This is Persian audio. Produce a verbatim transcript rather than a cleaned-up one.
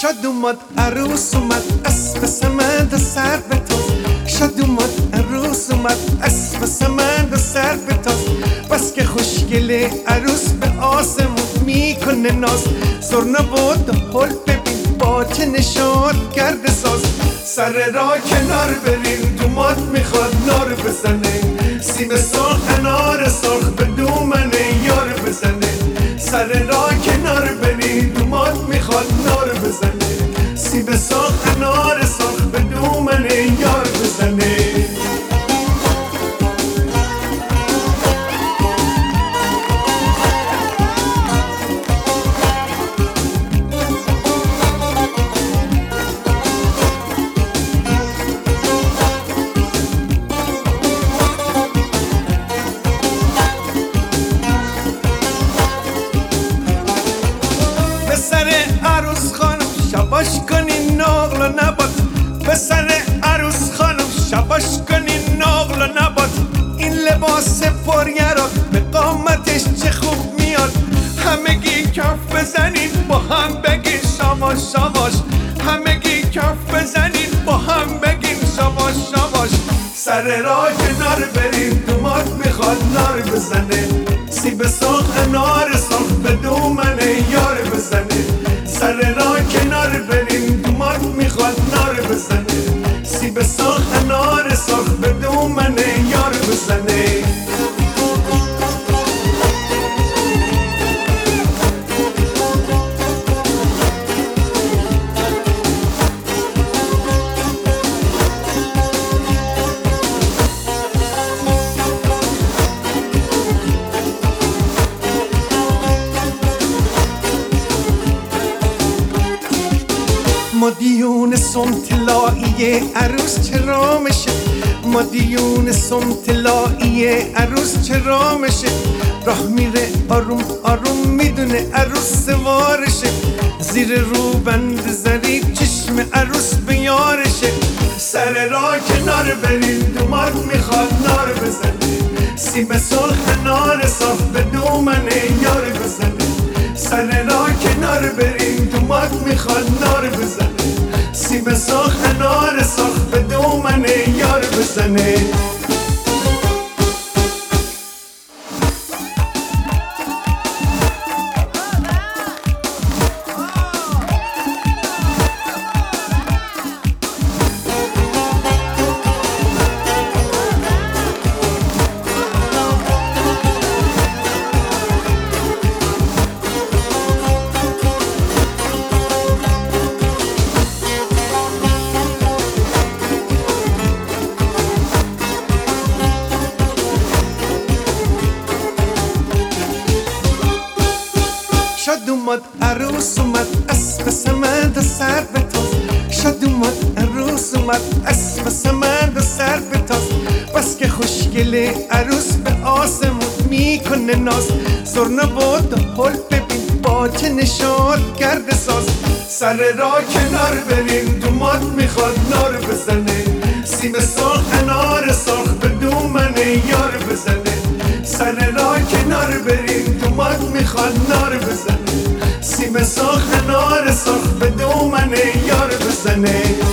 شاد اومد عروس اومد اسب سمند و سر به تاز. شاد اومد عروس اومد اسب سمند و سر به تاز. بس که خوشگله عروس به آسمون میکنه ناز. زرنا بود حل ببین با چه نشاد کرده ساز. سر را کنار بریم دومات میخواد نار بزنه. سیب سرخ انار سرخ به دومن یار بزنه. سر را کنار بریم دومات میخواد نار بزنه. سیب سرخ انار سرخ به دومن یار بزنه. به سر عروس خانم شباش کنین نقل و نبات. به سر عروس خانم شباش کنین نقل و نبات. این لباس پریرا به قامتش چه خوب میاد. همگی کف بزنین با هم بگین شاباش شاباش. همگی کف بزنین با هم بگین شاباش شاباش. سر را کنار بریم دومات میخواد نار بزنه. سیب سرخ انار سرخ به دومن یار بزنه. سر را کنار بریم دومات میخواد نار بزنه. سیب سرخ انار سرخ به دومن یار بزنه. ما دیون سمتلایی عروس چرا میشه. ما دیون سمتلایی عروس چرا میشه. راه میره آروم آروم میدونه عروس سوارشه. زیر روبند زری چشم عروس بیارشه. سر را کنار بریم دومات میخواد نار بزنه. سیب سرخ انار سرخ به دومن یار بزنه. سر را کنار بریم دومات میخواد نار بزنه. سیب سرخ انار سرخ به دومن یار بزنه. شاد اومد عروس اومد اسب سمند و سر به تاز. شاد اومد عروس اومد اسب سمند و سر به تاز. بس که خوشگله عروس به آسمون میکنه ناز. زرنا بود حل ببین با چه نشاد کرده ساز. سر را کنار بریم دومات میخواد نار بزنه. سیب سرخ انار سرخ به دومن یار بزنه. سر را کنار بریم دومات میخواد نار بزنه. سیب سرخ انار سرخ به دومن یار بزنه.